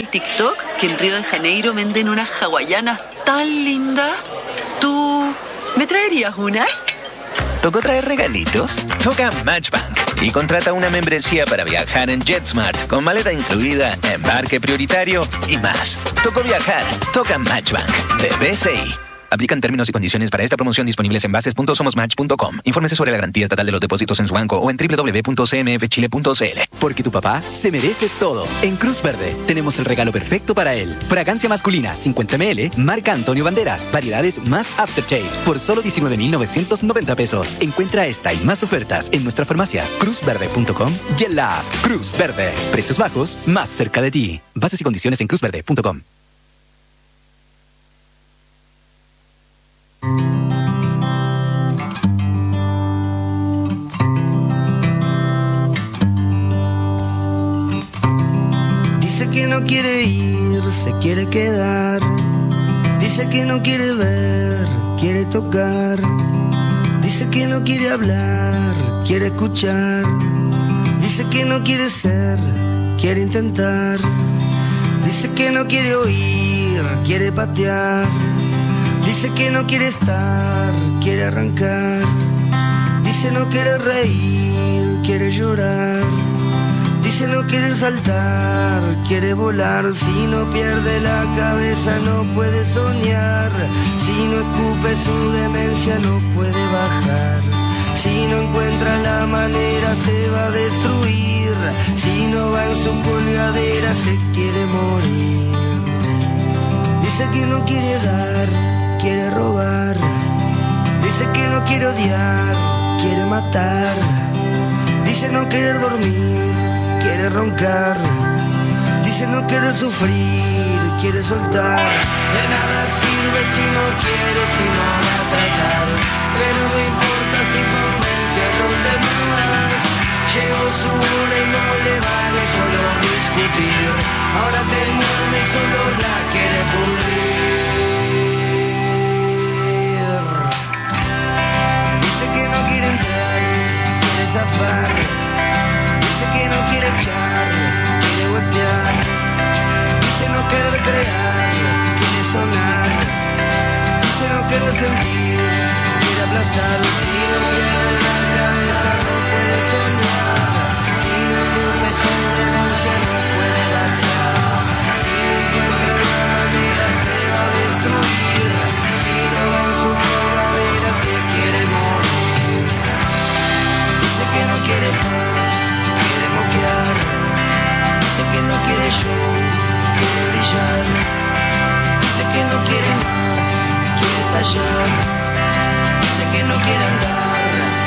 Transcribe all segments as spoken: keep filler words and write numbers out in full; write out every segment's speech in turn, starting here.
el TikTok que en Río de Janeiro venden unas hawaianas tan lindas. ¿Tú me traerías unas? ¿Tocó traer regalitos? Toca Matchbank y contrata una membresía para viajar en JetSmart con maleta incluida, embarque prioritario y más. Tocó viajar. Toca Matchbank de B C I. Aplican términos y condiciones para esta promoción disponibles en bases punto somos match punto com. Infórmese sobre la garantía estatal de los depósitos en su banco o en doble u doble u doble u punto c m f chile punto c l. Porque tu papá se merece todo. En Cruz Verde tenemos el regalo perfecto para él. Fragancia masculina cincuenta mililitros, marca Antonio Banderas. Variedades más Aftershave por solo diecinueve mil novecientos noventa pesos. Encuentra esta y más ofertas en nuestras farmacias cruz verde punto com y en la app Cruz Verde. Precios bajos, más cerca de ti. Bases y condiciones en cruz verde punto com. Dice que no quiere ir, se quiere quedar. Dice que no quiere ver, quiere tocar. Dice que no quiere hablar, quiere escuchar. Dice que no quiere ser, quiere intentar. Dice que no quiere oír, quiere patear. Dice que no quiere estar, quiere arrancar. Dice no quiere reír, quiere llorar. Dice no querer saltar, quiere volar. Si no pierde la cabeza no puede soñar. Si no escupe su demencia no puede bajar. Si no encuentra la manera se va a destruir. Si no va en su colgadera se quiere morir. Dice que no quiere dar, quiere robar. Dice que no quiere odiar, quiere matar. Dice no querer dormir, quiere roncar. Dice no querer sufrir, quiere soltar. De nada sirve si no quiere, si no va a tratar. Pero no importa si convence a los demás. Llegó su hora y no le vale solo discutir. Ahora te muerde y solo la quiere pudrir. Dice que no quiere entrar, quiere zafar. Dice que no quiere echar, quiere golpear. Dice no querer crear, quiere sonar. Dice no querer sentir, quiere aplastar. Si no pierde la cabeza no puede soñar. Si no escupe su denuncia no puede vaciar. Si no encuentra una manera se va a destruir. Si no va en su colgadera se quiere morir. Dice que no quiere paz, quiere moquear. Dice que no quiere show, quiere brillar. Dice que no quiere más, quiere estallar. Dice que no quiere andar,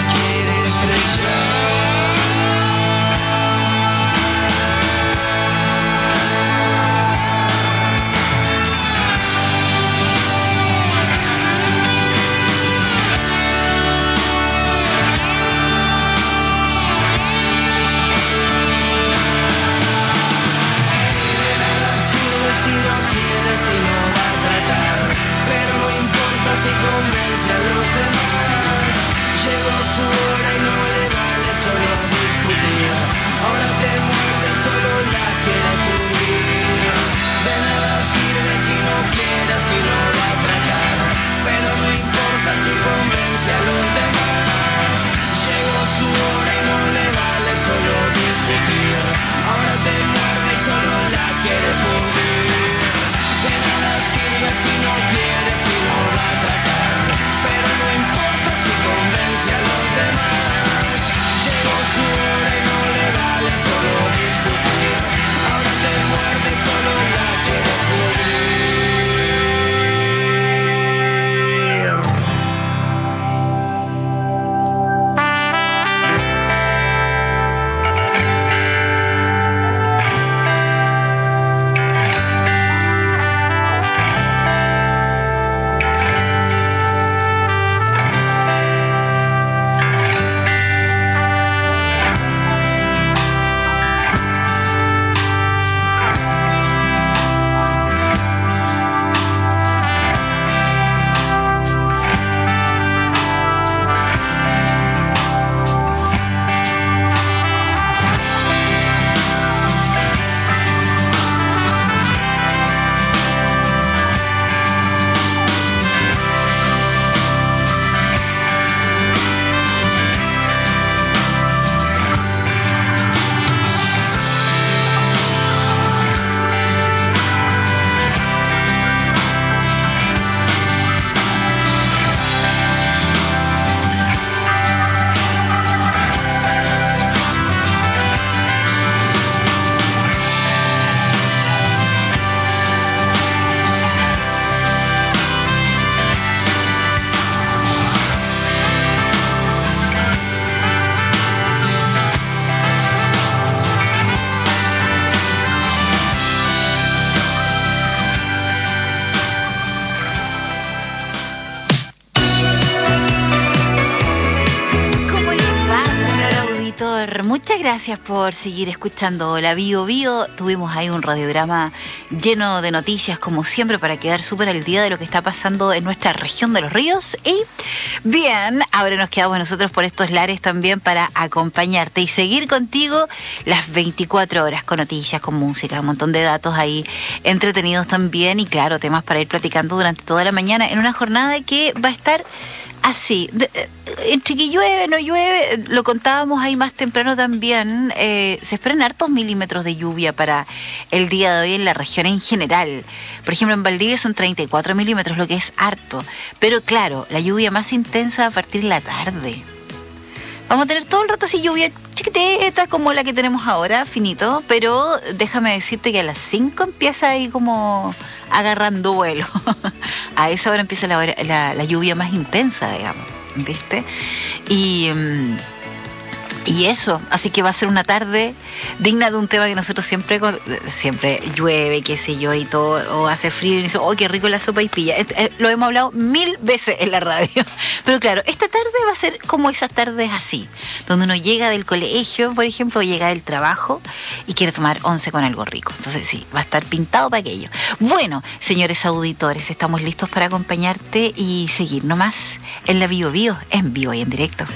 Muchas gracias por seguir escuchando la Bio Bio. Tuvimos ahí un radiograma lleno de noticias, como siempre, para quedar súper al día de lo que está pasando en nuestra región de los ríos. Y bien, ahora nos quedamos nosotros por estos lares también para acompañarte y seguir contigo las veinticuatro horas con noticias, con música, un montón de datos ahí entretenidos también y claro, temas para ir platicando durante toda la mañana en una jornada que va a estar así, de, entre que llueve, no llueve, lo contábamos ahí más temprano también, eh, se esperan hartos milímetros de lluvia para el día de hoy en la región en general. Por ejemplo, en Valdivia son treinta y cuatro milímetros, lo que es harto. Pero claro, la lluvia más intensa a partir de la tarde. Vamos a tener todo el rato así lluvia chiquitita como la que tenemos ahora, finito, pero déjame decirte que a las cinco empieza ahí como agarrando vuelo. A esa hora empieza la, hora, la, la lluvia más intensa, digamos, ¿viste? Y... Um, Y eso, así que va a ser una tarde digna de un tema que nosotros siempre, siempre llueve, qué sé yo, y todo, o hace frío, y dice, oh, qué rico la sopa y pilla. Lo hemos hablado mil veces en la radio. Pero claro, esta tarde va a ser como esas tardes así, donde uno llega del colegio, por ejemplo, o llega del trabajo y quiere tomar once con algo rico. Entonces sí, va a estar pintado para aquello. Bueno, señores auditores, estamos listos para acompañarte y seguir nomás en la Bio Bio, en vivo y en directo.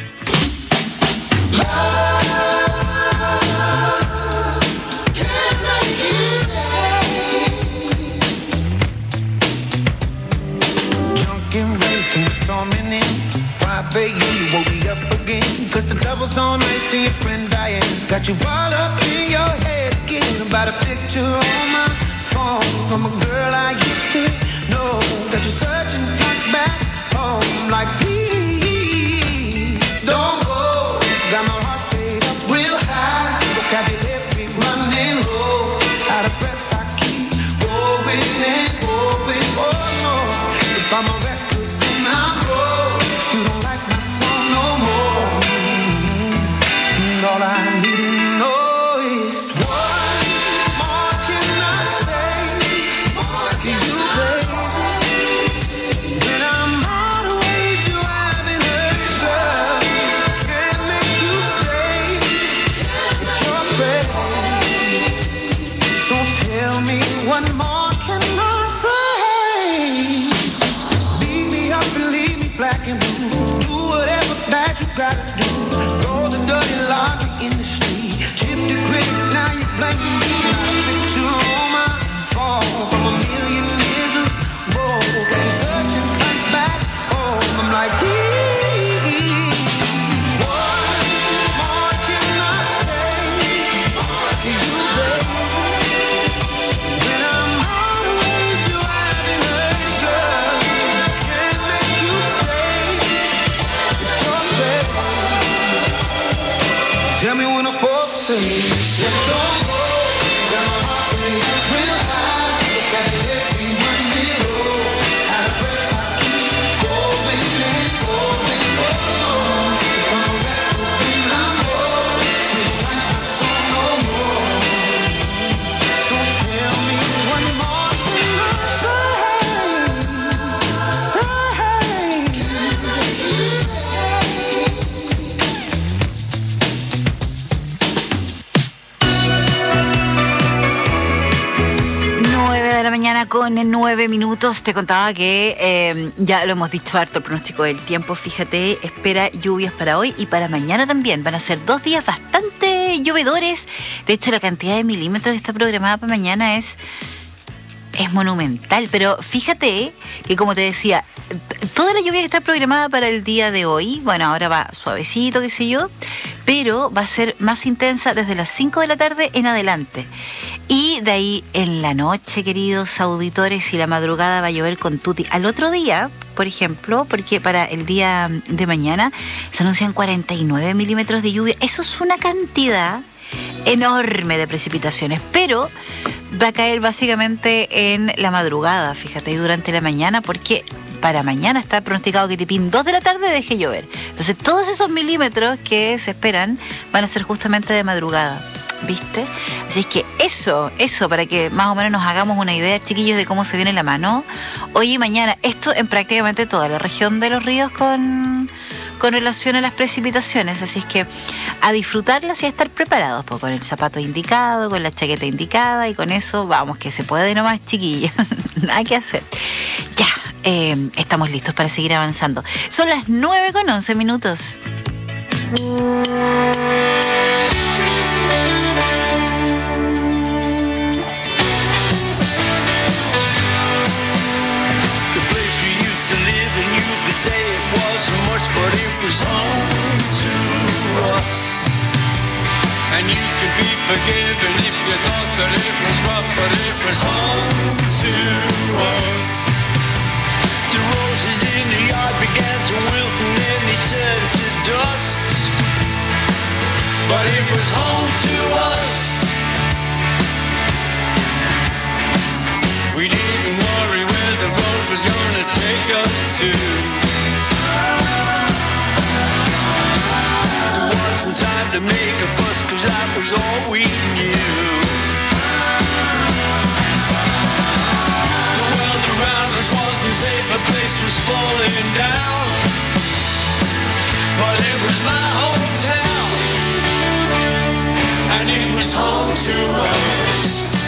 Storming in, why fake you? You woke me up again. Cause the double's on ice and your friend Diane got you all up in your head again. About a picture on my phone from a girl I used to know. Got you searching flights back home. Like please, don't go. Got my heart rate up real high. Vocabulary running low. Out of breath I keep going and going. Oh no, if I'm a record all I need to know is what more can I say? More can you baby? When I'm out of ways you haven't heard, girl. Can't make you stay. It's your baby. So tell me what more can I say? Beat me up and leave me black and blue. Do whatever that you gotta do. Throw the dirty laundry in the street. Chip the critic, now you blame me. Got a picture on my phone from a million years ago. Got you searching flights back home. I'm like, please, what more can I say? More can you baby? When I'm out of ways you haven't heard, girl. Can't make you stay. It's your baby. Tell me when I'm supposed to say, don't go. Got my heart rate real high. Got it every Monday low. Out of breath I keep going and going. Oh, if I'm a rapper, then I'm more. You don't like my song no more. So tell me what more can I say? Say. De la mañana con nueve minutos. Te contaba que eh, ya lo hemos dicho harto, el pronóstico del tiempo, fíjate, espera lluvias para hoy y para mañana también. Van a ser dos días bastante llovedores. De hecho, la cantidad de milímetros que está programada para mañana es es monumental, pero fíjate que, como te decía, toda la lluvia que está programada para el día de hoy, bueno, ahora va suavecito, qué sé yo, pero va a ser más intensa desde las cinco de la tarde en adelante. Y de ahí en la noche, queridos auditores, y la madrugada va a llover con tutti. Al otro día, por ejemplo, porque para el día de mañana se anuncian cuarenta y nueve milímetros de lluvia. Eso es una cantidad enorme de precipitaciones, pero va a caer básicamente en la madrugada, fíjate, y durante la mañana, porque para mañana está pronosticado que tipín dos de la tarde deje llover. Entonces todos esos milímetros que se esperan van a ser justamente de madrugada, ¿viste? Así es que eso, eso, para que más o menos nos hagamos una idea, chiquillos, de cómo se viene la mano. Hoy y mañana, esto en prácticamente toda la región de los ríos con... con relación a las precipitaciones, así es que a disfrutarlas y a estar preparados, pues, con el zapato indicado, con la chaqueta indicada, y con eso vamos, que se puede nomás, chiquillos. Nada que hacer. Ya, eh, estamos listos para seguir avanzando. Son las nueve con once minutos. But it was home to us. And you could be forgiven if you thought that it was rough, but it was home to us. The roses in the yard began to wilt and then they turned to dust. But it was home to us. We didn't worry where the road was gonna take us to. Some time to make a fuss, cause that was all we knew. The world around us wasn't safe, a place was falling down. But it was my hometown, and it was home to us.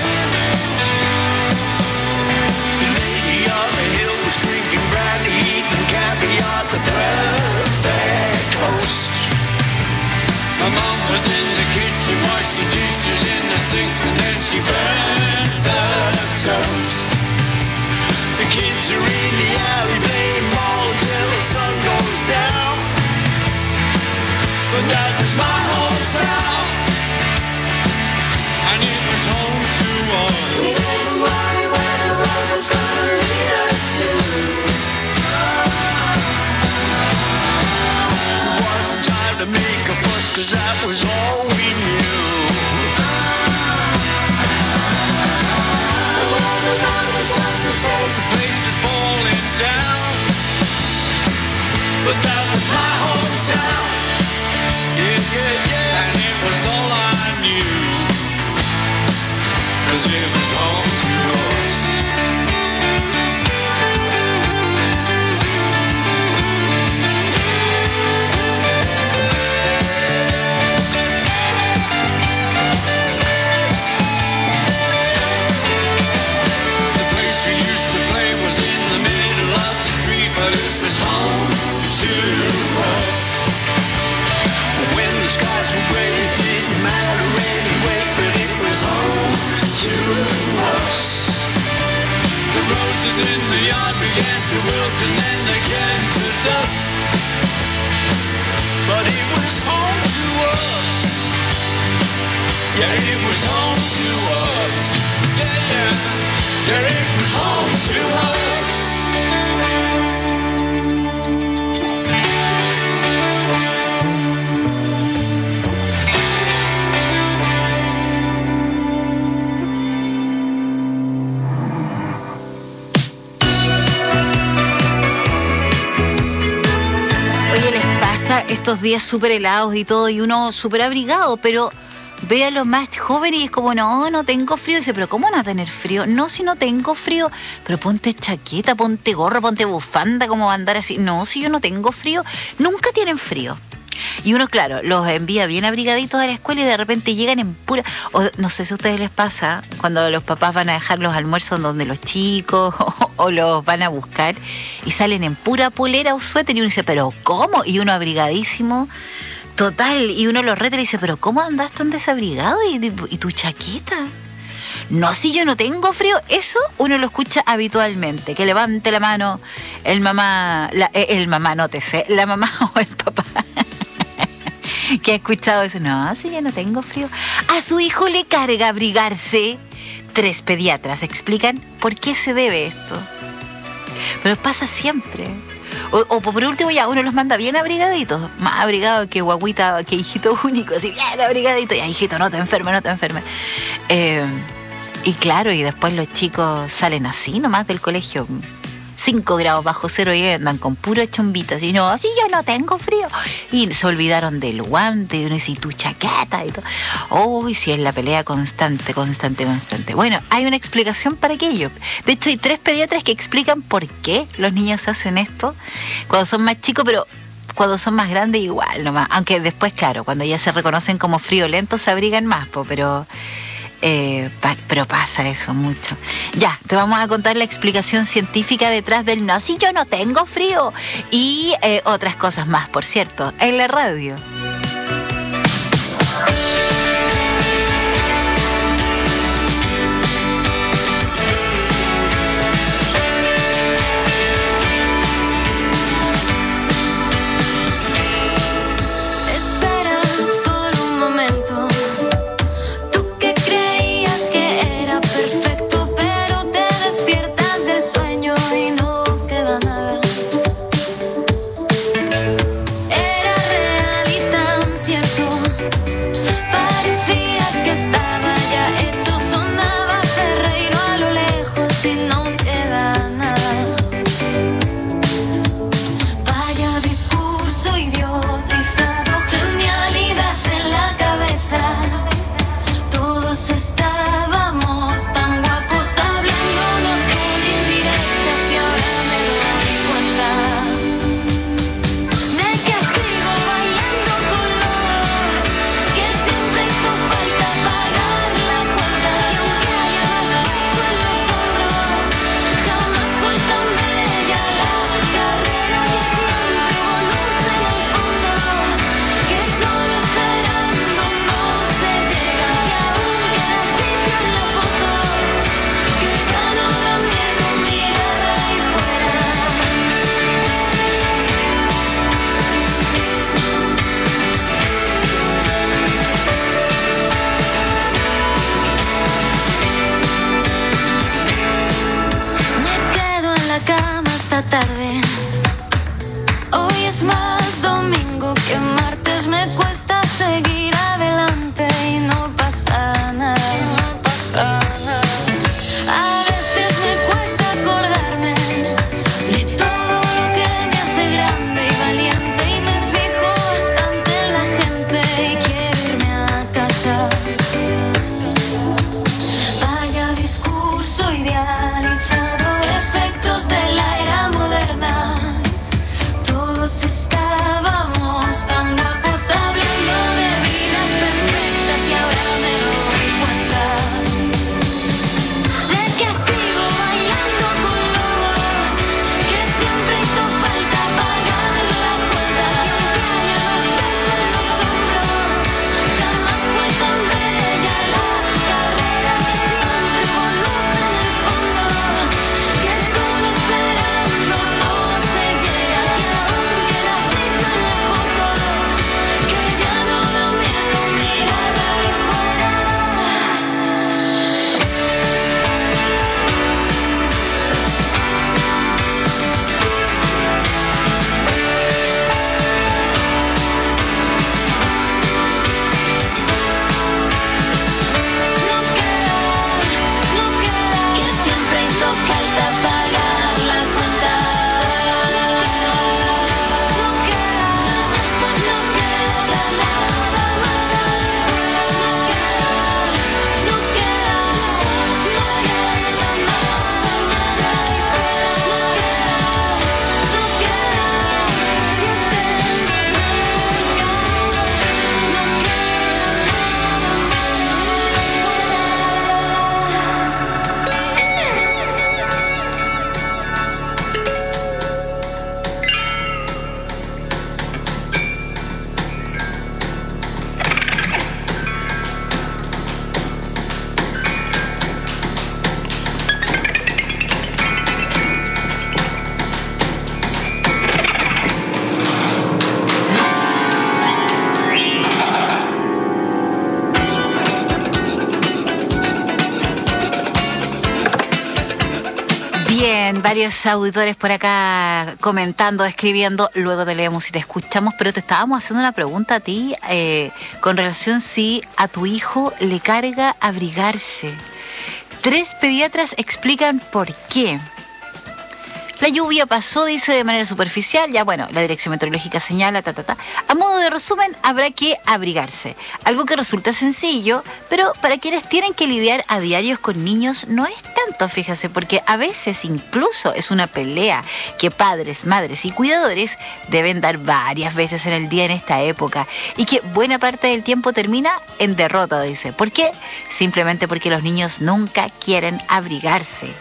The lady on the hill was drinking brandy, eating caviar, the perfect host. My mom was in the kitchen, washed the dishes in the sink, and then she burned the toast. The kids are in the alley playing ball till the sun goes down. But that was my hometown, and it was home to us. We didn't worry where the road was gonna lead us to. To make a fuss, cause that was all we knew. The world around us wasn't safe, the place is falling down. But that was my hometown. Yeah, yeah, yeah. And it was all I knew, cause it was home to us. In the yard began to wilt and then they turned to dust. But it was home to us. Yeah, it was home to us. Yeah, yeah, yeah, it was home to us. Estos días súper helados y todo, y uno súper abrigado, pero ve a los más jóvenes y es como, no, no tengo frío. Y dice, pero ¿cómo no tener frío? No, si no tengo frío, pero ponte chaqueta, ponte gorro, ponte bufanda, ¿cómo va a andar así? No, si yo no tengo frío. Nunca tienen frío. Y uno, claro, los envía bien abrigaditos a la escuela y de repente llegan en pura... O, no sé si a ustedes les pasa cuando los papás van a dejar los almuerzos donde los chicos o, o los van a buscar y salen en pura polera o suéter y uno dice, ¿pero cómo? Y uno abrigadísimo, total, y uno los reta y dice, ¿pero cómo andás tan desabrigado? ¿Y, y tu chaqueta? No, si yo no tengo frío. Eso uno lo escucha habitualmente. Que levante la mano el mamá, la, el mamá, nótese, la mamá o el papá que ha escuchado eso. No, si yo no tengo frío. A su hijo le carga abrigarse. Tres pediatras explican por qué se debe esto. Pero pasa siempre. O, o por último ya uno los manda bien abrigaditos, más abrigados que guaguita, que hijito único, así bien abrigadito. Ya, hijito, no te enfermes, no te enfermes. Eh, y claro, y después los chicos salen así nomás del colegio, cinco grados bajo cero, y andan con puro chombitas. Y no, así yo no tengo frío. Y se olvidaron del guante, y uno dice, y tu chaqueta, y todo. Oh, y si es la pelea constante, constante, constante. Bueno, hay una explicación para aquello. De hecho, hay tres pediatras que explican por qué los niños hacen esto cuando son más chicos, pero cuando son más grandes igual nomás. Aunque después, claro, cuando ya se reconocen como friolentos se abrigan más, po, pero... Eh, pa- pero pasa eso mucho. Ya, te vamos a contar la explicación científica detrás del no, si yo no tengo frío. Y eh, otras cosas más, por cierto, en la radio. Espera solo un momento. Tú que creías que era perfecto, pero te despiertas del sueño y no queda nada. Era real y tan cierto. Parecía que estaba ya hecho. Sonaba Ferreiro a lo lejos y no queda nada. Vaya discurso idiotizado, genialidad en la cabeza. Todos estábamos tan guapos hablándonos con indirectas y ahora me doy cuenta de que sigo bailando con los que siempre hizo falta pagar la cuenta. Y aunque haya peso en los hombros, jamás fue tan bella la carrera y siempre hubo luz en el fondo, que solo esperando no se llega. Y aún queda sitio en la foto, que ya no da miedo mirar ahí fuera. Me quedo en la cama hasta tarde. Hoy es más domingo que martes. Me cuesta seguir adelante y no pasa nada. No pasa nada. A veces me cuesta acordarme de todo lo que me hace grande y valiente. Y me fijo bastante en la gente y quiero irme a casa. Vaya discurso idealizado, efectos de la era moderna. Todos estábamos tan guapos hablando de vidas perfectas y ahora me doy cuenta de que sigo bailando con los que siempre hizo falta pagar la cuenta. Y aunque haya más peso en los hombros, jamás fue tan bella la carrera y siempre hubo luz en el fondo, que solo esperando no se llega. Y aún queda sitio en la foto, que ya no da miedo mirar ahí fuera. No queda, no queda, que siempre hizo falta pagar la cuenta. No queda, después no queda nada más. No queda, no queda, no queda más allá de ahí fuera. No queda, no queda, si usted no queda, no Bien, varios auditores por acá comentando, escribiendo. Luego te leemos y te escuchamos, pero te estábamos haciendo una pregunta a ti eh, con relación si a tu hijo le carga abrigarse. Tres pediatras explican por qué. La lluvia pasó, dice, de manera superficial. Ya, bueno, la dirección meteorológica señala, ta, ta, ta. A modo de resumen, habrá que abrigarse. Algo que resulta sencillo, pero para quienes tienen que lidiar a diarios con niños no es tanto, fíjese, porque a veces incluso es una pelea que padres, madres y cuidadores deben dar varias veces en el día en esta época y que buena parte del tiempo termina en derrota, dice. ¿Por qué? Simplemente porque los niños nunca quieren abrigarse.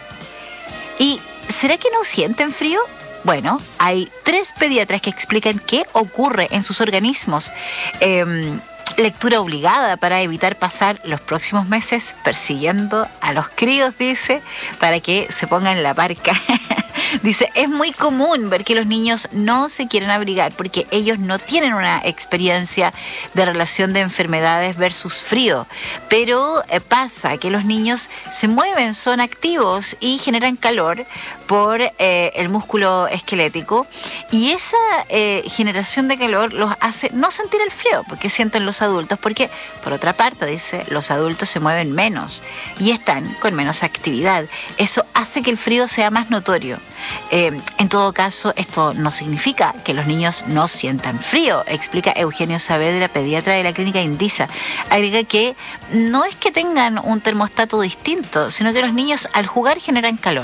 ¿Y será que no sienten frío? Bueno, hay tres pediatras que explican qué ocurre en sus organismos. Eh, lectura obligada para evitar pasar los próximos meses persiguiendo a los críos, dice, para que se pongan la parca. Dice, es muy común ver que los niños no se quieren abrigar porque ellos no tienen una experiencia de relación de enfermedades versus frío. Pero eh, pasa que los niños se mueven, son activos y generan calor por eh, el músculo esquelético. Y esa eh, generación de calor los hace no sentir el frío, porque sienten los adultos. Porque, por otra parte, dice, los adultos se mueven menos y están con menos actividad. Eso hace que el frío sea más notorio. Eh, en todo caso, esto no significa que los niños no sientan frío, explica Eugenio Saavedra, pediatra de la clínica Indisa. Agrega que no es que tengan un termostato distinto, sino que los niños al jugar generan calor.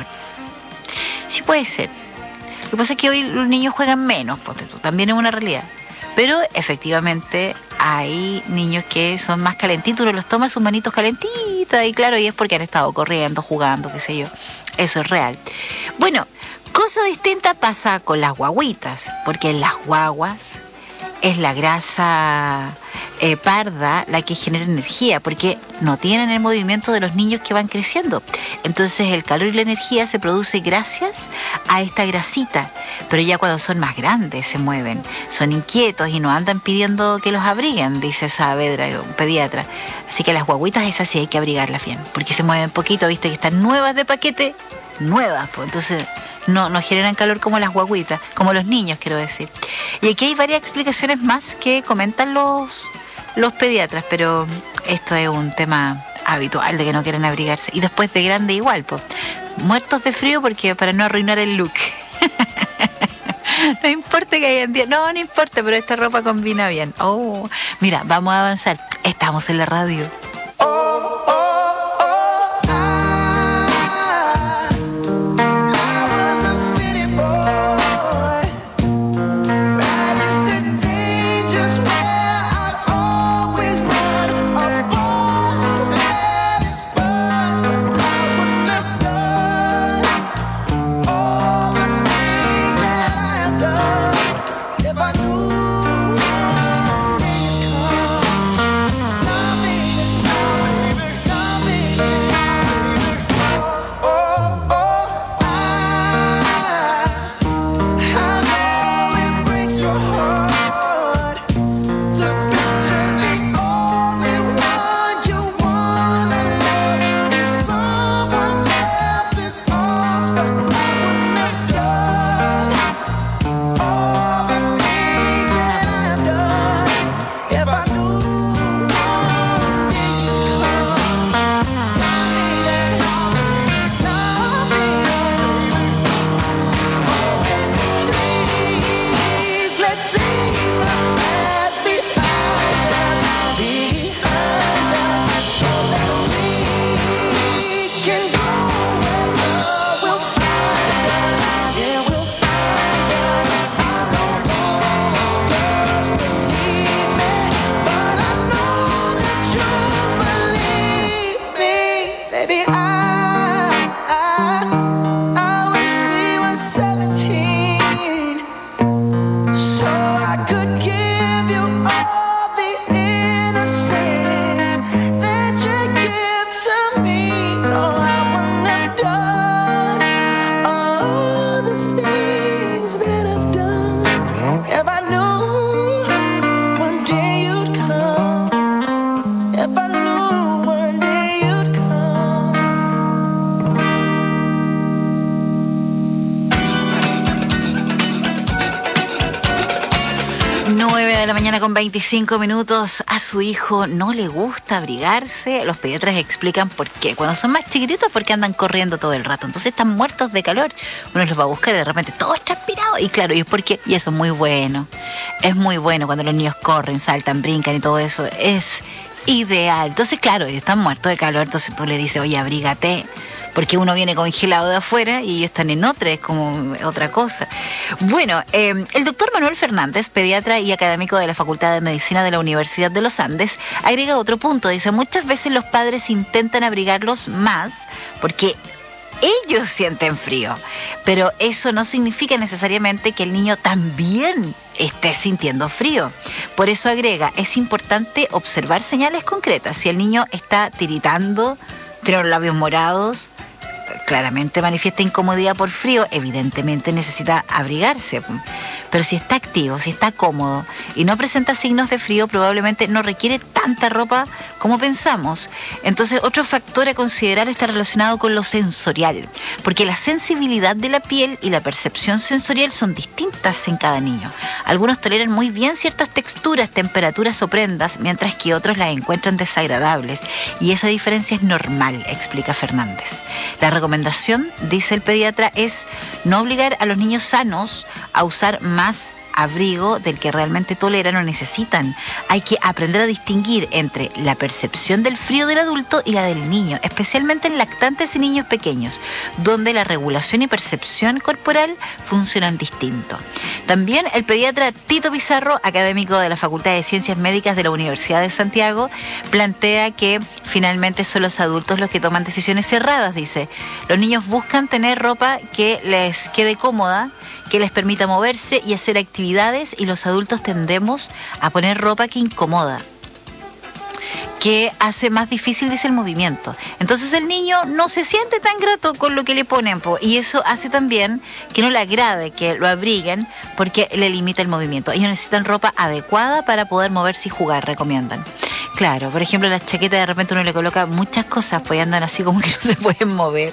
Sí puede ser. Lo que pasa es que hoy los niños juegan menos, ponte tú, también es una realidad. Pero efectivamente hay niños que son más calentitos, uno los toma sus manitos calentitas y claro, y es porque han estado corriendo, jugando, qué sé yo. Eso es real. Bueno, cosa distinta pasa con las guaguitas, porque en las guaguas es la grasa eh, parda la que genera energía, porque no tienen el movimiento de los niños que van creciendo. Entonces el calor y la energía se produce gracias a esta grasita, pero ya cuando son más grandes se mueven, son inquietos y no andan pidiendo que los abriguen, dice Saavedra, un pediatra. Así que las guaguitas esas sí hay que abrigarlas bien, porque se mueven poquito, viste que están nuevas de paquete, nuevas, pues entonces no, no generan calor como las guaguitas, como los niños, quiero decir. Y aquí hay varias explicaciones más que comentan los, los pediatras, pero esto es un tema habitual de que no quieren abrigarse. Y después de grande igual, pues, muertos de frío porque para no arruinar el look. No importa que hayan día, no, no importa, pero esta ropa combina bien. Oh, mira, vamos a avanzar. Estamos en la radio. If I knew you'd come, love me. nueve de la mañana con veinticinco minutos. A su hijo no le gusta abrigarse. Los pediatras explican por qué. Cuando son más chiquititos, porque andan corriendo todo el rato. Entonces están muertos de calor. Uno los va a buscar y de repente todos transpirados. Y claro, y es porque, y eso es muy bueno. Es muy bueno cuando los niños corren, saltan, brincan y todo eso. Es ideal. Entonces, claro, ellos están muertos de calor. Entonces tú le dices, oye, abrígate. Porque uno viene congelado de afuera y ellos están en otra, es como otra cosa. Bueno, eh, el doctor Manuel Fernández, pediatra y académico de la Facultad de Medicina de la Universidad de los Andes, agrega otro punto. Dice, muchas veces los padres intentan abrigarlos más porque ellos sienten frío. Pero eso no significa necesariamente que el niño también esté sintiendo frío. Por eso agrega, es importante observar señales concretas. Si el niño está tiritando, tiene los labios morados, claramente manifiesta incomodidad por frío, evidentemente necesita abrigarse. Pero si está activo, si está cómodo y no presenta signos de frío, probablemente no requiere tanta ropa como pensamos. Entonces, otro factor a considerar está relacionado con lo sensorial, porque la sensibilidad de la piel y la percepción sensorial son distintas en cada niño. Algunos toleran muy bien ciertas texturas, temperaturas o prendas, mientras que otros las encuentran desagradables. Y esa diferencia es normal, explica Fernández. La recomendación, dice el pediatra, es no obligar a los niños sanos a usar más abrigo del que realmente toleran o necesitan. Hay que aprender a distinguir entre la percepción del frío del adulto y la del niño, especialmente en lactantes y niños pequeños, donde la regulación y percepción corporal funcionan distinto. También el pediatra Tito Pizarro, académico de la Facultad de Ciencias Médicas de la Universidad de Santiago, plantea que finalmente son los adultos los que toman decisiones cerradas, dice. Los niños buscan tener ropa que les quede cómoda, que les permita moverse y hacer actividades, y los adultos tendemos a poner ropa que incomoda, que hace más difícil, dice, el movimiento. Entonces el niño no se siente tan grato con lo que le ponen, po, y eso hace también que no le agrade que lo abriguen, porque le limita el movimiento. Ellos necesitan ropa adecuada para poder moverse y jugar, recomiendan. Claro, por ejemplo, las chaquetas de repente uno le coloca muchas cosas, pues andan así como que no se pueden mover.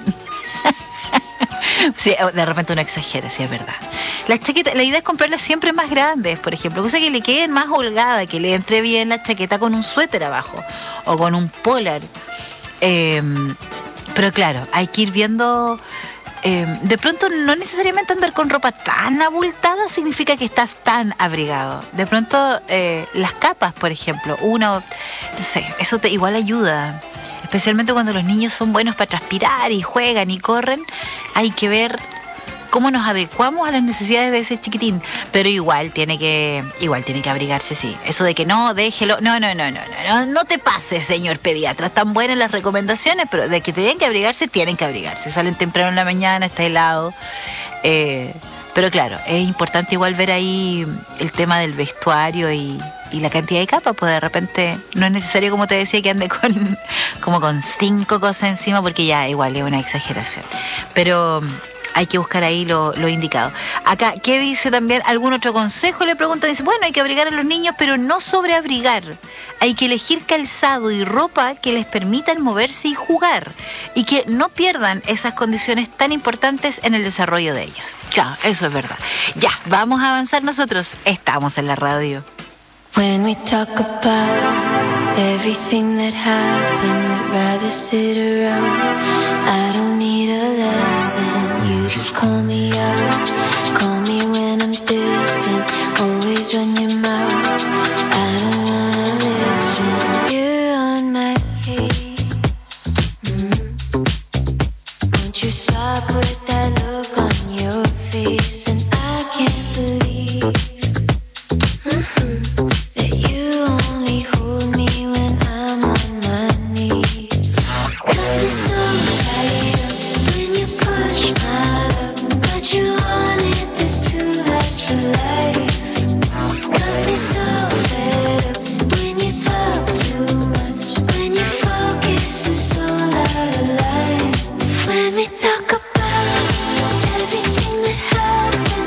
Sí, de repente uno exagera, sí, es verdad. Las chaquetas, la idea es comprarlas siempre más grandes, por ejemplo, cosa que le queden más holgada, que le entre bien la chaqueta con un suéter abajo o con un polar. Eh, pero claro, hay que ir viendo. Eh, de pronto no necesariamente andar con ropa tan abultada significa que estás tan abrigado. De pronto eh, las capas, por ejemplo, uno, no sé, eso te igual ayuda. Especialmente cuando los niños son buenos para transpirar y juegan y corren, hay que ver cómo nos adecuamos a las necesidades de ese chiquitín. Pero igual tiene que, igual tiene que abrigarse, sí. Eso de que no, déjelo, no, no, no, no, no, no te pases, señor pediatra. Están buenas las recomendaciones, pero de que tienen que abrigarse, tienen que abrigarse. Salen temprano en la mañana, está helado. Eh, pero claro, es importante igual ver ahí el tema del vestuario y, y la cantidad de capas, pues de repente no es necesario, como te decía, que ande con como con cinco cosas encima, porque ya igual es una exageración. Pero hay que buscar ahí lo, lo indicado. Acá, ¿qué dice también? ¿Algún otro consejo? Le pregunta, dice, bueno, hay que abrigar a los niños, pero no sobreabrigar. Hay que elegir calzado y ropa que les permitan moverse y jugar, y que no pierdan esas condiciones tan importantes en el desarrollo de ellos. Claro, eso es verdad. Ya, vamos a avanzar nosotros. Estamos en la radio. When we talk about everything that happened, we'd rather sit around. I don't need a lesson, you just call me out. Call me when I'm distant, always run your mouth. I don't wanna listen, you're on my case. Mm-hmm. Won't you stop with that look on your face? And I can't believe mm-hmm. that you only hold me when I'm on my knees. Got me so tired when you push my luck, but you wanted this to last for life. Got me so fed up when you talk too much, when your focus is all out of line. When we talk about everything that happened,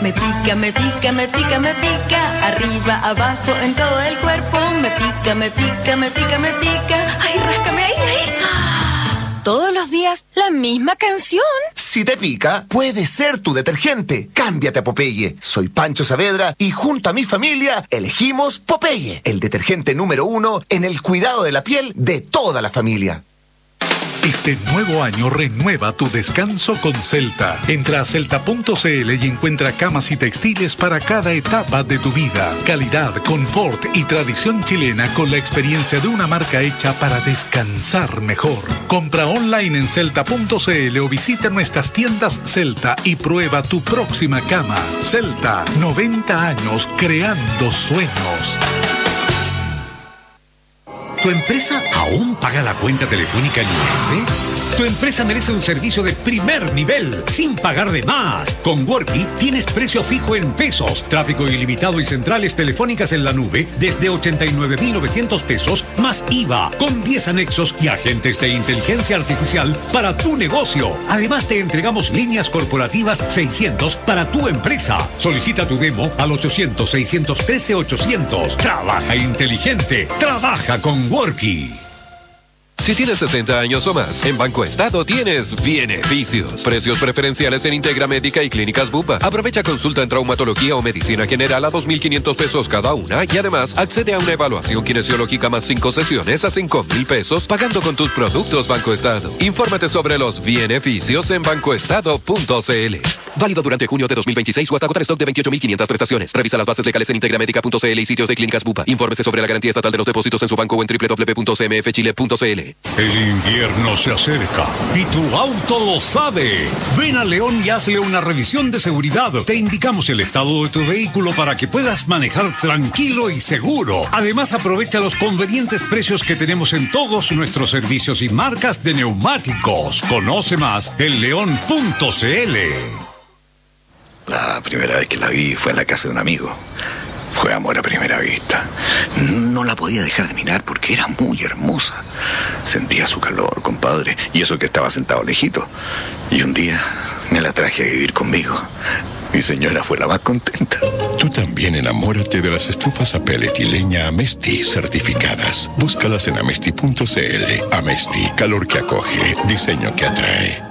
Me pica, me pica, me pica, me pica. Arriba, abajo, en todo el cuerpo. Me pica, me pica, me pica, me pica. Ay, ráscame ahí, ahí. Todos los días, la misma canción. Si te pica, puede ser tu detergente. Cámbiate a Popeye. Soy Pancho Saavedra y junto a mi familia elegimos Popeye, el detergente número uno en el cuidado de la piel de toda la familia. Este nuevo año renueva tu descanso con Celta. Entra a celta punto c l y encuentra camas y textiles para cada etapa de tu vida. Calidad, confort y tradición chilena con la experiencia de una marca hecha para descansar mejor. Compra online en celta punto c l o visita nuestras tiendas Celta y prueba tu próxima cama. Celta, noventa años creando sueños. ¿Tu empresa aún paga la cuenta telefónica en I F? Tu empresa merece un servicio de primer nivel, sin pagar de más. Con Worky tienes precio fijo en pesos, tráfico ilimitado y centrales telefónicas en la nube desde ochenta y nueve mil novecientos pesos, más I V A, con diez anexos y agentes de inteligencia artificial para tu negocio. Además te entregamos líneas corporativas seiscientos para tu empresa. Solicita tu demo al ochocientos, seiscientos trece, ochocientos. Trabaja inteligente, trabaja con Worky. Si tienes sesenta años o más, en Banco Estado tienes beneficios. Precios preferenciales en Integra Médica y Clínicas Bupa. Aprovecha consulta en traumatología o medicina general a dos mil quinientos pesos cada una y además accede a una evaluación kinesiológica más cinco sesiones a cinco mil pesos pagando con tus productos Banco Estado. Infórmate sobre los beneficios en banco estado punto c l. Válido durante junio de dos mil veintiséis o hasta agotar stock de veintiocho mil quinientas prestaciones. Revisa las bases legales en integramédica punto c l y sitios de Clínicas Bupa. Infórmese sobre la garantía estatal de los depósitos en su banco o en doble u doble u doble u punto c m f chile punto c l. El invierno se acerca y tu auto lo sabe. Ven a León y hazle una revisión de seguridad. Te indicamos el estado de tu vehículo para que puedas manejar tranquilo y seguro. Además, aprovecha los convenientes precios que tenemos en todos nuestros servicios y marcas de neumáticos. Conoce más en león punto c l. La primera vez que la vi fue en la casa de un amigo. Fue amor a primera vista. No la podía dejar de mirar porque era muy hermosa. Sentía su calor, compadre, y eso que estaba sentado lejito. Y un día me la traje a vivir conmigo. Mi señora fue la más contenta. Tú también enamórate de las estufas a pellet y leña Amesti certificadas. Búscalas en amesti punto c l. Amesti, calor que acoge, diseño que atrae.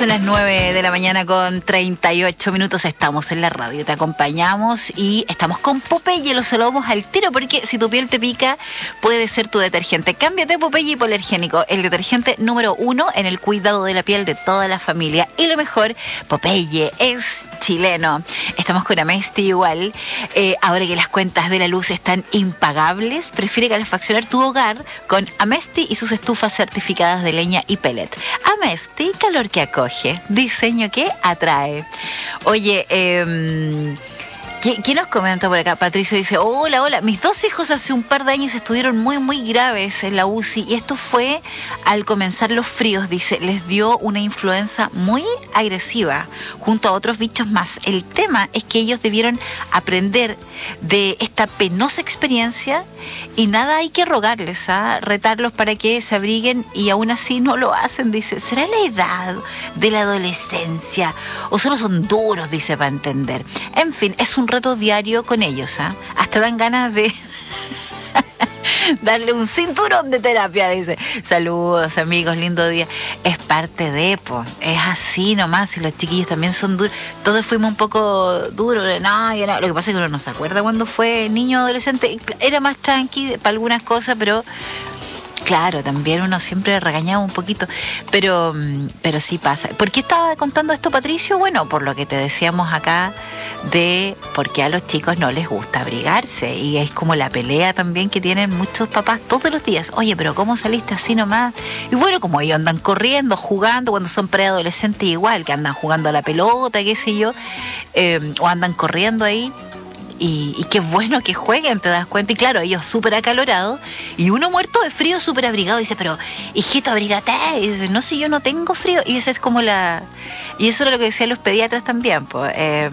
Son las nueve de la mañana con treinta y ocho minutos. Estamos en la radio, te acompañamos y estamos con Popeye. Lo saludamos al tiro porque si tu piel te pica, puede ser tu detergente. Cámbiate Popeye Hipoalergénico, el detergente número uno en el cuidado de la piel de toda la familia. Y lo mejor, Popeye es chileno. Estamos con Amesti igual. Eh, ahora que las cuentas de la luz están impagables, prefiere calefaccionar tu hogar con Amesti y sus estufas certificadas de leña y pellet. Amesti, calor que acoge, diseño que atrae. Oye, eh, ¿quién nos comenta por acá? Patricio dice, hola, hola, mis dos hijos hace un par de años estuvieron muy, muy graves en la U C I y esto fue al comenzar los fríos, dice, les dio una influenza muy agresiva junto a otros bichos más. El tema es que ellos debieron aprender de esta penosa experiencia y nada hay que rogarles, ¿ah? Retarlos para que se abriguen y aún así no lo hacen, dice. ¿Será la edad de la adolescencia o solo son duros, dice, para entender? En fin, es un reto diario con ellos, ¿ah? Hasta dan ganas de darle un cinturón de terapia, dice. Saludos, amigos, lindo día. Es parte de, po, es así nomás, y los chiquillos también son duros. Todos fuimos un poco duros, no, no, lo que pasa es que uno no se acuerda cuando fue niño o adolescente, era más tranqui para algunas cosas, pero claro, también uno siempre regañaba un poquito, pero, pero sí pasa. ¿Por qué estaba contando esto, Patricio? Bueno, por lo que te decíamos acá de por qué a los chicos no les gusta abrigarse. Y es como la pelea también que tienen muchos papás todos los días. Oye, pero ¿cómo saliste así nomás? Y bueno, como ellos andan corriendo, jugando, cuando son preadolescentes igual, que andan jugando a la pelota, qué sé yo, eh, o andan corriendo ahí. Y, y qué bueno que jueguen, te das cuenta. Y claro, ellos súper acalorados y uno muerto de frío, súper abrigado. Dice, pero hijito, abrígate. Y dice, no, si yo no tengo frío. Y esa es como la... Y eso era lo que decían los pediatras también, pues. Eh,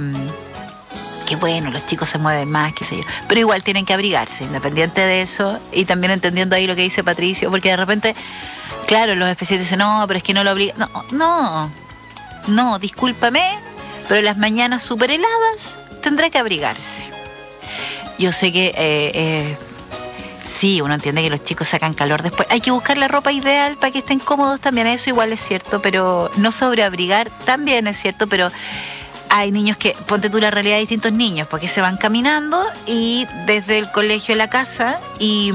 que bueno, los chicos se mueven más, qué sé yo. Pero igual tienen que abrigarse, independiente de eso. Y también entendiendo ahí lo que dice Patricio, porque de repente, claro, los especialistas dicen, no, pero es que no lo obligan. No, no, no, discúlpame, pero las mañanas súper heladas tendrá que abrigarse. Yo sé que eh, eh, sí, uno entiende que los chicos sacan calor después. Hay que buscar la ropa ideal para que estén cómodos también. Eso igual es cierto, pero no sobreabrigar también es cierto, pero hay niños que, ponte tú la realidad de distintos niños, porque se van caminando y desde el colegio a la casa y,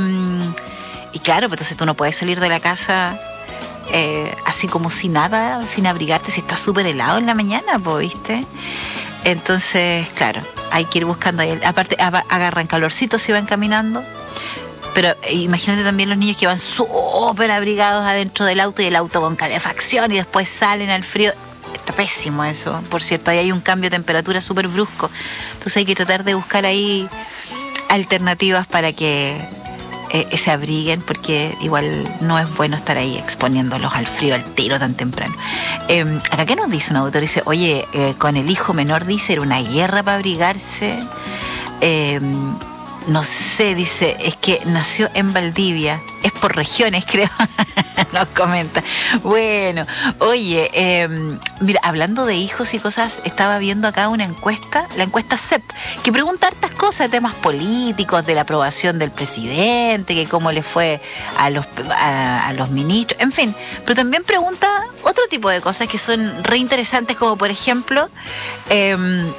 y claro, pues entonces tú no puedes salir de la casa eh, así como sin nada, sin abrigarte, si está súper helado en la mañana, pues, ¿viste? Entonces, claro, hay que ir buscando ahí. Aparte, agarran calorcito si van caminando. Pero imagínate también los niños que van súper abrigados adentro del auto y el auto con calefacción y después salen al frío. Está pésimo eso. Por cierto, ahí hay un cambio de temperatura súper brusco. Entonces hay que tratar de buscar ahí alternativas para que eh, se abriguen, porque igual no es bueno estar ahí exponiéndolos al frío, al tiro tan temprano. Eh, acá, ¿qué nos dice un autor? Dice, oye, eh, con el hijo menor, dice, era una guerra para abrigarse. Eh, no sé, dice, es que nació en Valdivia. Es por regiones, creo. Nos comenta. Bueno, oye, eh, mira, hablando de hijos y cosas, estaba viendo acá una encuesta, la encuesta C E P, que pregunta hartas cosas de temas políticos, de la aprobación del presidente, que cómo le fue a los, a, a los ministros, en fin. Pero también pregunta otro tipo de cosas que son re interesantes, como por ejemplo... Eh,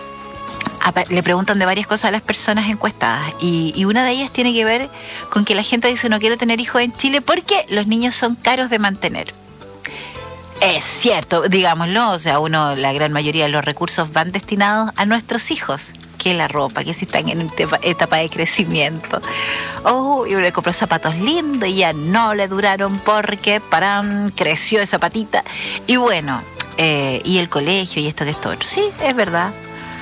le preguntan de varias cosas a las personas encuestadas y, y una de ellas tiene que ver con que la gente dice no quiere tener hijos en Chile porque los niños son caros de mantener. Es cierto, digámoslo, o sea, uno, la gran mayoría de los recursos van destinados a nuestros hijos, que la ropa, que si están en etapa de crecimiento. Oh, y uno le compró zapatos lindos y ya no le duraron porque parán, creció esa patita. Y bueno, eh, y el colegio y esto que esto otro. Sí, es verdad.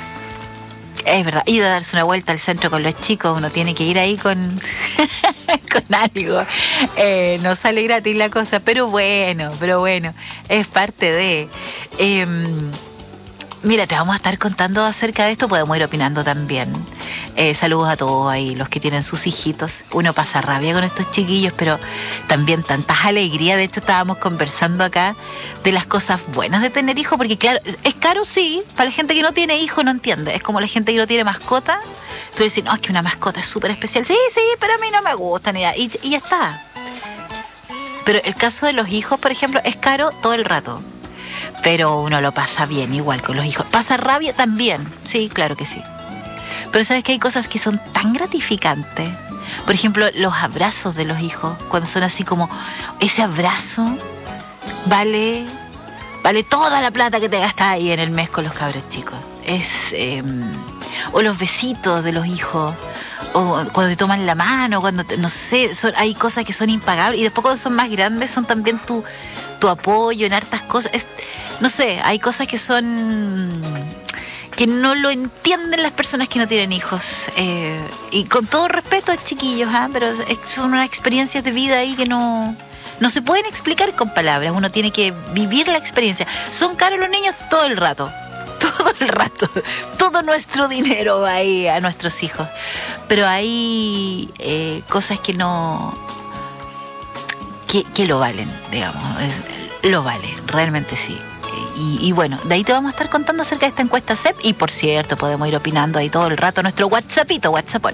Es verdad, ir a darse una vuelta al centro con los chicos, uno tiene que ir ahí con, con algo. Eh, no sale gratis la cosa, pero bueno, pero bueno, es parte de... Eh, Mira, te vamos a estar contando acerca de esto, podemos ir opinando también. Eh, saludos a todos ahí, los que tienen sus hijitos. Uno pasa rabia con estos chiquillos, pero también tantas alegrías. De hecho, estábamos conversando acá de las cosas buenas de tener hijos, porque claro, es caro, sí, para la gente que no tiene hijo no entiende. Es como la gente que no tiene mascota. Tú dices, no, es que una mascota es súper especial. Sí, sí, pero a mí no me gusta ni nada. Y, y ya está. Pero el caso de los hijos, por ejemplo, es caro todo el rato. Pero uno lo pasa bien igual con los hijos. ¿Pasa rabia? También. Sí, claro que sí. Pero sabes que hay cosas que son tan gratificantes. Por ejemplo, los abrazos de los hijos. Cuando son así como, ese abrazo vale, vale toda la plata que te gastas ahí en el mes con los cabros chicos. Es, eh, o los besitos de los hijos. O cuando te toman la mano, cuando, te, no sé, son, hay cosas que son impagables. Y después cuando son más grandes son también tu, tu apoyo en hartas cosas. Es, no sé, hay cosas que son... que no lo entienden las personas que no tienen hijos. Eh, y con todo respeto a chiquillos, ¿eh? Pero es, son unas experiencias de vida ahí que no, no se pueden explicar con palabras. Uno tiene que vivir la experiencia. Son caros los niños todo el rato. Todo el rato. Todo nuestro dinero va ahí a nuestros hijos. Pero hay eh, cosas que no... Que, que lo valen, digamos. Es, lo valen, realmente sí. Y, y bueno, de ahí te vamos a estar contando acerca de esta encuesta C E P. Y por cierto, podemos ir opinando ahí todo el rato. Nuestro WhatsAppito, WhatsAppón.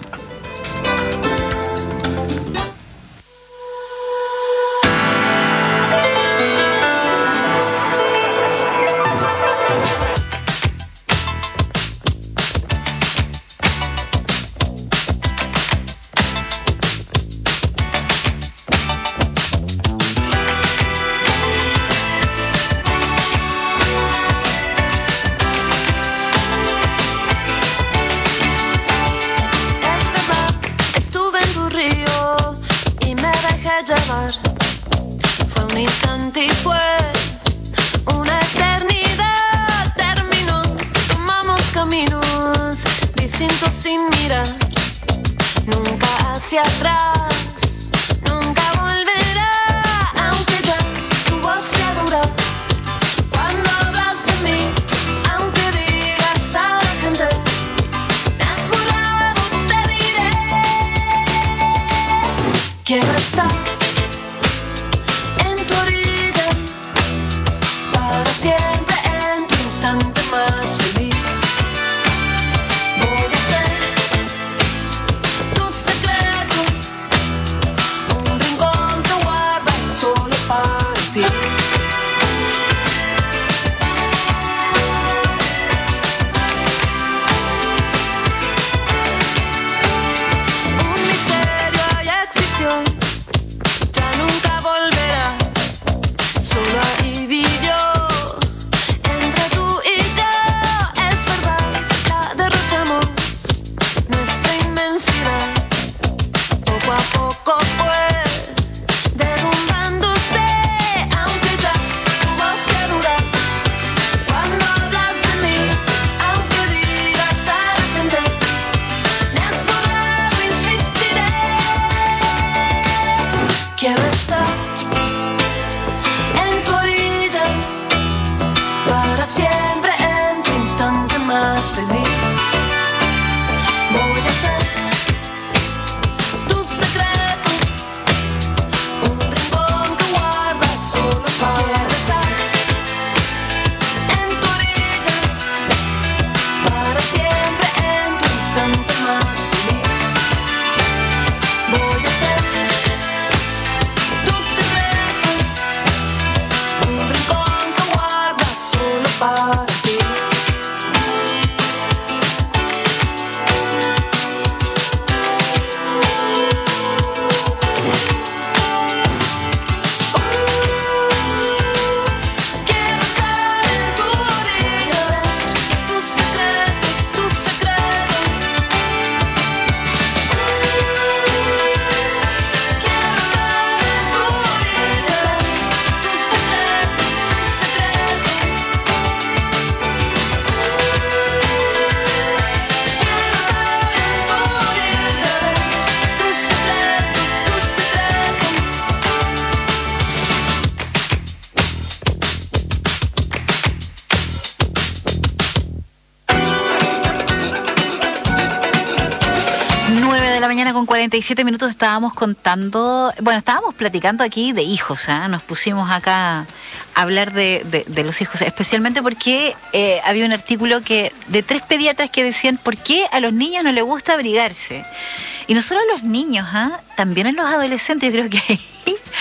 Con cuarenta y siete minutos estábamos contando, bueno, estábamos platicando aquí de hijos, ¿eh? Nos pusimos acá a hablar de, de, de los hijos, especialmente porque eh, había un artículo que de tres pediatras que decían por qué a los niños no les gusta abrigarse. Y no solo a los niños, ¿eh? También a los adolescentes. Yo creo que ahí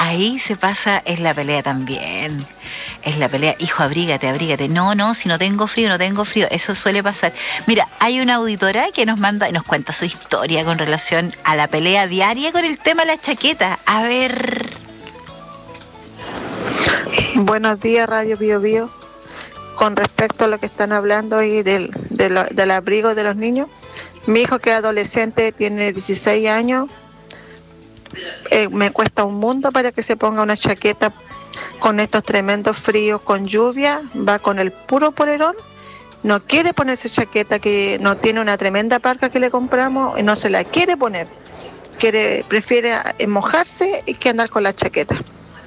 ahí se pasa, es la pelea también. Es la pelea, hijo, abrígate, abrígate. No, no, si no tengo frío, no tengo frío. Eso suele pasar. Mira, hay una auditora que nos manda y nos cuenta su historia con relación a la pelea diaria con el tema de la chaqueta. A ver. Buenos días, Radio Bio Bio. Con respecto a lo que están hablando ahí del, de lo- del abrigo de los niños, mi hijo que es adolescente tiene dieciséis años. Eh, me cuesta un mundo para que se ponga una chaqueta con estos tremendos fríos, con lluvia, va con el puro polerón, no quiere ponerse chaqueta, que no tiene una tremenda parca que le compramos y no se la quiere poner, quiere, prefiere mojarse y que andar con la chaqueta.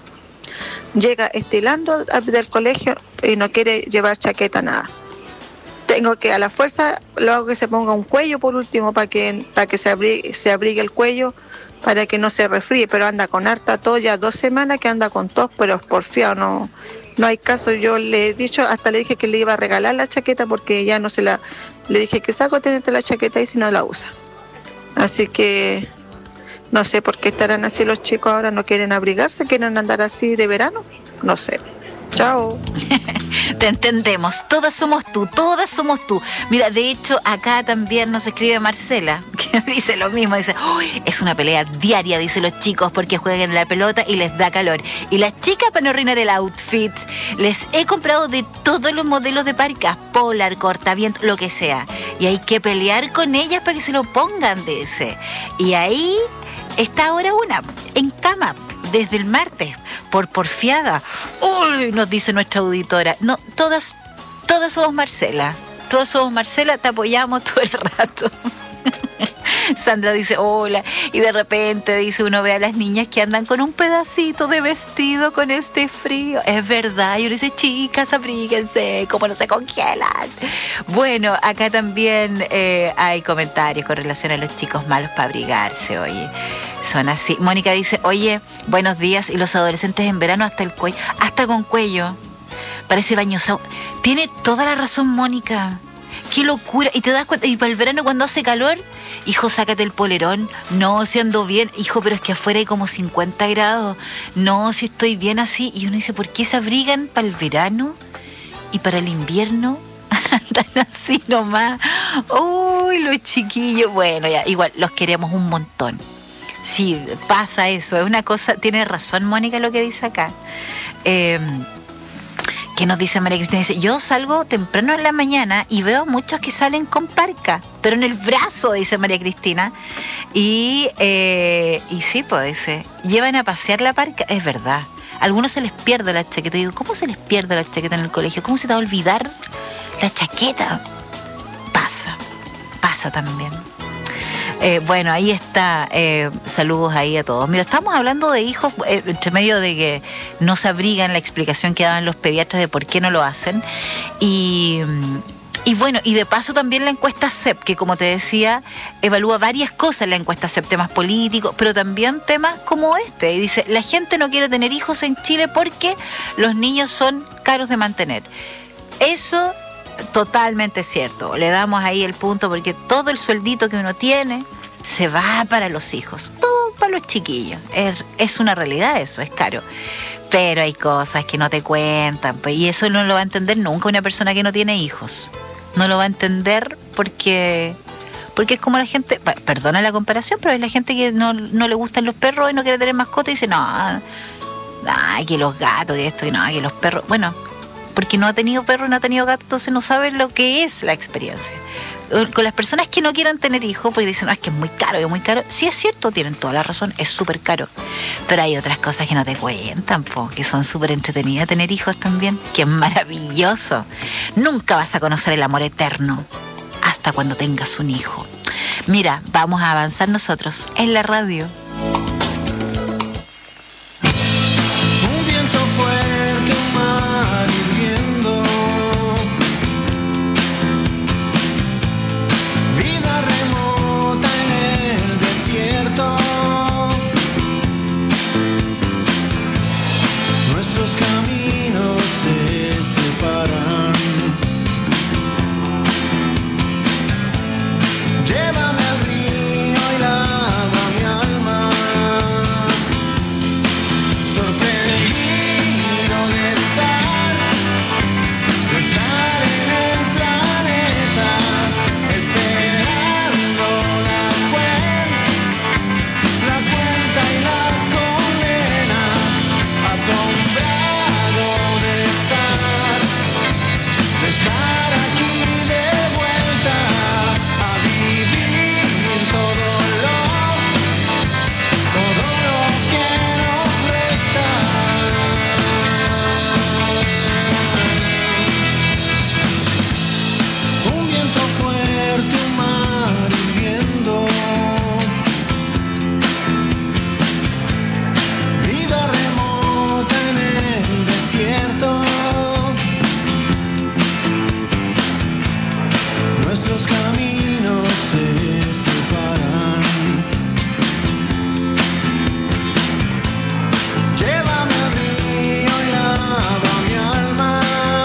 Llega estilando del colegio y no quiere llevar chaqueta, nada. Tengo que a la fuerza lo hago que se ponga un cuello por último para que, para que se, abrigue, se abrigue el cuello, para que no se resfríe, pero anda con harta tos, ya dos semanas que anda con tos, pero es porfiado, no, no hay caso. Yo le he dicho, hasta le dije que le iba a regalar la chaqueta porque ya no se la, le dije que saco tenerte la chaqueta y si no la usa. Así que no sé por qué estarán así los chicos ahora, no quieren abrigarse, quieren andar así de verano, no sé. Chao. Te entendemos, todas somos tú, todas somos tú. Mira, de hecho, acá también nos escribe Marcela, que dice lo mismo, dice, "Uy, es una pelea diaria", dice los chicos, porque juegan la pelota y les da calor. Y las chicas, para no arruinar el outfit, les he comprado de todos los modelos de parcas, polar, cortaviento, lo que sea. Y hay que pelear con ellas para que se lo pongan, dice. Y ahí está ahora una, en cama, desde el martes, por porfiada. Uy, nos dice nuestra auditora. No, todas, todas somos Marcela. Todas somos Marcela, te apoyamos todo el rato. Sandra dice, hola, y de repente dice, uno ve a las niñas que andan con un pedacito de vestido con este frío. Es verdad, y uno dice, chicas, abríguense, como no se congelan. Bueno, acá también eh, hay comentarios con relación a los chicos malos para abrigarse, oye. Son así. Mónica dice, oye, buenos días, y los adolescentes en verano hasta el cuello, hasta con cuello. Parece bañoso. Tiene toda la razón, Mónica. Qué locura. Y te das cuenta, y para el verano cuando hace calor, hijo, sácate el polerón. No, si ando bien. Hijo, pero es que afuera hay como cincuenta grados. No, si estoy bien así. Y uno dice, ¿por qué se abrigan para el verano y para el invierno? Andan así nomás. Uy, los chiquillos. Bueno, ya, igual, los queremos un montón. Sí, pasa eso. Es una cosa, tiene razón Mónica lo que dice acá. Eh... ¿Qué nos dice María Cristina? Dice, yo salgo temprano en la mañana y veo muchos que salen con parca, pero en el brazo, dice María Cristina. Y, eh, y sí, pues dice, llevan a pasear la parca. Es verdad. A algunos se les pierde la chaqueta. Digo, ¿cómo se les pierde la chaqueta en el colegio? ¿Cómo se te va a olvidar la chaqueta? Pasa, pasa también. Eh, bueno, ahí está. Eh, saludos ahí a todos. Mira, estamos hablando de hijos, eh, entre medio de que no se abrigan, la explicación que daban los pediatras de por qué no lo hacen. Y, y bueno, y de paso también la encuesta C E P, que como te decía, evalúa varias cosas la encuesta C E P, temas políticos, pero también temas como este. Y dice, la gente no quiere tener hijos en Chile porque los niños son caros de mantener. Eso totalmente cierto. Le damos ahí el punto porque todo el sueldito que uno tiene se va para los hijos, todo para los chiquillos. Es, es una realidad eso, es caro. Pero hay cosas que no te cuentan, pues, y eso no lo va a entender nunca una persona que no tiene hijos. No lo va a entender porque porque es como la gente, perdona la comparación, pero es la gente que no, no le gustan los perros y no quiere tener mascota y dice, no, ay, que los gatos y esto, y no, que los perros, bueno, porque no ha tenido perro, no ha tenido gato, entonces no sabe lo que es la experiencia. Con las personas que no quieran tener hijos, porque dicen, no, es que es muy caro, es muy caro. Sí, es cierto, tienen toda la razón, es súper caro. Pero hay otras cosas que no te cuentan, po, que son súper entretenidas tener hijos también, que es maravilloso. Nunca vas a conocer el amor eterno hasta cuando tengas un hijo. Mira, vamos a avanzar nosotros en la radio. Un viento fuerte, un mar hirviendo, vida remota en el desierto. Nuestros caminos se separan. Llévame al río y lava mi alma. nuestros caminos se separan. Llévame al río y lava mi alma.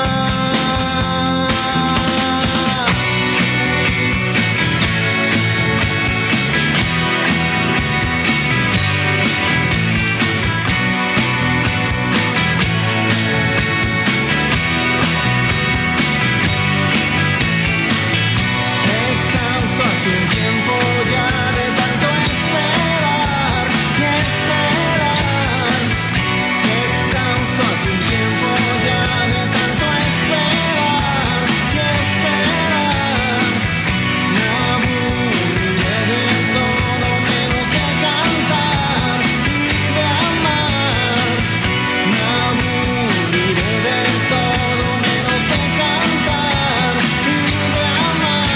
Exhausto hace un tiempo ya de tanto esperar y esperar. Exhausto hace un tiempo ya de tanto esperar y esperar. Me aburriré de todo menos de cantar y de amar. Me aburriré de todo menos de cantar y de amar.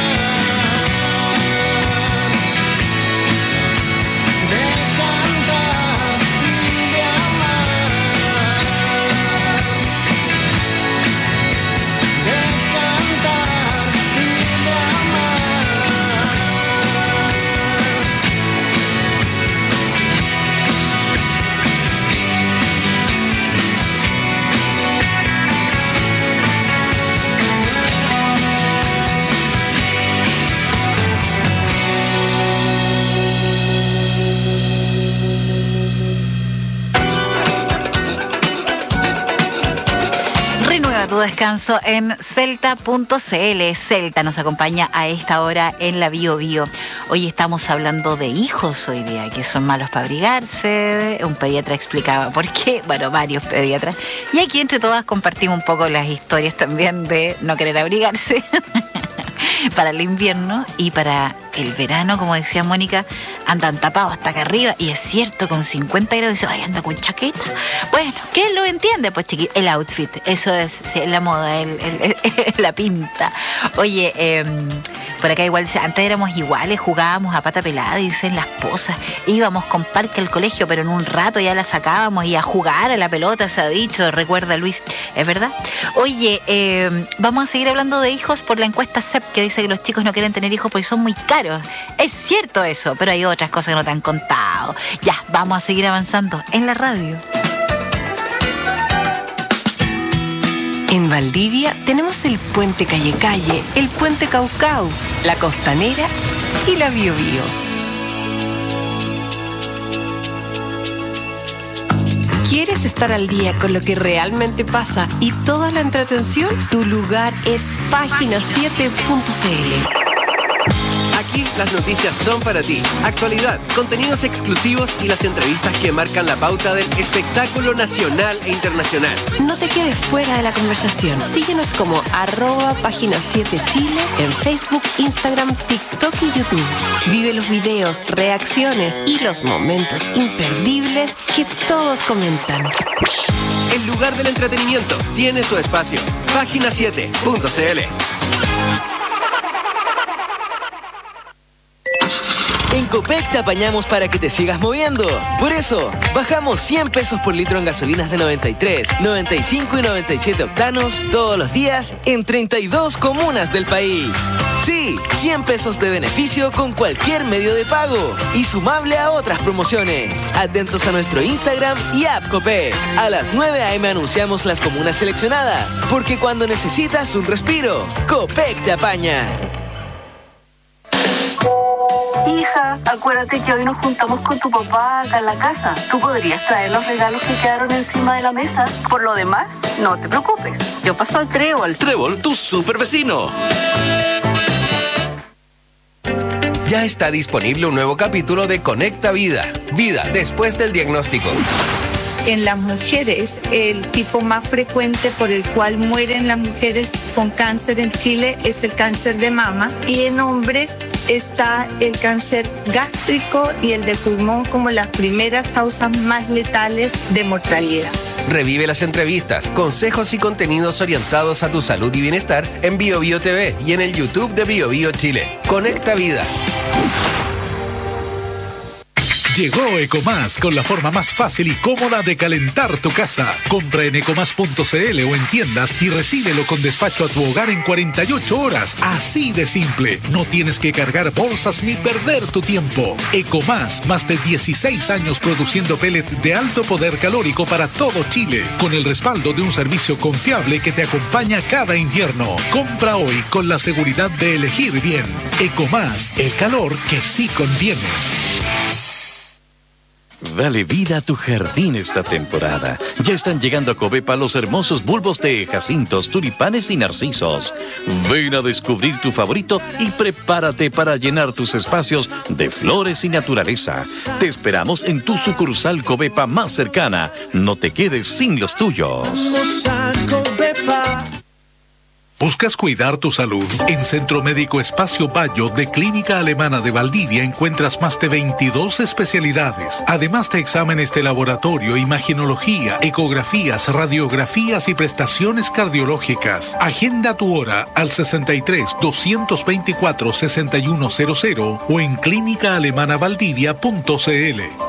De cantar y de amar. De cantar y de amar. Renueva tu descanso en celta punto cl. Celta nos acompaña a esta hora en la Bio Bio. Hoy estamos hablando de hijos hoy día, que son malos para abrigarse. Un pediatra explicaba por qué. Bueno, varios pediatras. Y aquí entre todas compartimos un poco las historias también de no querer abrigarse para el invierno y para el verano, como decía Mónica, andan tapados hasta acá arriba. Y es cierto, con cincuenta grados, dice, ay, anda con chaqueta. Bueno, ¿quién lo entiende? Pues chiquito, el outfit, eso es sí, la moda, el, el- el- la pinta. Oye, eh, por acá igual, antes éramos iguales, jugábamos a pata pelada, dicen las posas. Íbamos con parque al colegio, pero en un rato ya la sacábamos y a jugar a la pelota, se ha dicho, recuerda Luis, ¿es verdad? Oye, eh, vamos a seguir hablando de hijos por la encuesta C E P, que dice que los chicos no quieren tener hijos porque son muy caros. Es cierto eso, pero hay otras cosas que no te han contado. Ya, vamos a seguir avanzando en la radio. En Valdivia tenemos el puente Calle Calle, el puente Caucau, la Costanera y la Bio Bio. ¿Quieres estar al día con lo que realmente pasa y toda la entretención? Tu lugar es página siete punto cl. Aquí las noticias son para ti. Actualidad, contenidos exclusivos y las entrevistas que marcan la pauta del espectáculo nacional e internacional. No te quedes fuera de la conversación. Síguenos como arroba página siete Chile en Facebook, Instagram, TikTok y YouTube. Vive los videos, reacciones y los momentos imperdibles que todos comentan. El lugar del entretenimiento tiene su espacio. página siete punto cl. En Copec te apañamos para que te sigas moviendo. Por eso, bajamos cien pesos por litro en gasolinas de noventa y tres, noventa y cinco y noventa y siete octanos todos los días en treinta y dos comunas del país. Sí, cien pesos de beneficio con cualquier medio de pago y sumable a otras promociones. Atentos a nuestro Instagram y app Copec. A las nueve a eme anunciamos las comunas seleccionadas, porque cuando necesitas un respiro, Copec te apaña. Hija, acuérdate que hoy nos juntamos con tu papá acá en la casa. Tú podrías traer los regalos que quedaron encima de la mesa. Por lo demás, no te preocupes. Yo paso al Trébol. Trébol, tu super vecino. Ya está disponible un nuevo capítulo de Conecta Vida. Vida después del diagnóstico. En las mujeres, el tipo más frecuente por el cual mueren las mujeres con cáncer en Chile es el cáncer de mama, y en hombres está el cáncer gástrico y el de pulmón como las primeras causas más letales de mortalidad. Revive las entrevistas, consejos y contenidos orientados a tu salud y bienestar en Bio Bio T V y en el YouTube de Bio Bio Chile. Conecta Vida. Llegó Ecomás con la forma más fácil y cómoda de calentar tu casa. Compra en ecomás punto cl o en tiendas y recíbelo con despacho a tu hogar en cuarenta y ocho horas. Así de simple. No tienes que cargar bolsas ni perder tu tiempo. Ecomás, más de dieciséis años produciendo pellet de alto poder calórico para todo Chile, con el respaldo de un servicio confiable que te acompaña cada invierno. Compra hoy con la seguridad de elegir bien. Ecomás, el calor que sí conviene. Dale vida a tu jardín esta temporada. Ya están llegando a Covepa los hermosos bulbos de jacintos, tulipanes y narcisos. Ven a descubrir tu favorito y prepárate para llenar tus espacios de flores y naturaleza. Te esperamos en tu sucursal Covepa más cercana. No te quedes sin los tuyos. Vamos a Covepa. ¿Buscas cuidar tu salud? En Centro Médico Espacio Bayo de Clínica Alemana de Valdivia encuentras más de veintidós especialidades, además de exámenes de laboratorio, imagenología, ecografías, radiografías y prestaciones cardiológicas. Agenda tu hora al sesenta y tres, doscientos veinticuatro, sesenta y uno cero cero o en clínica alemana valdivia punto cl.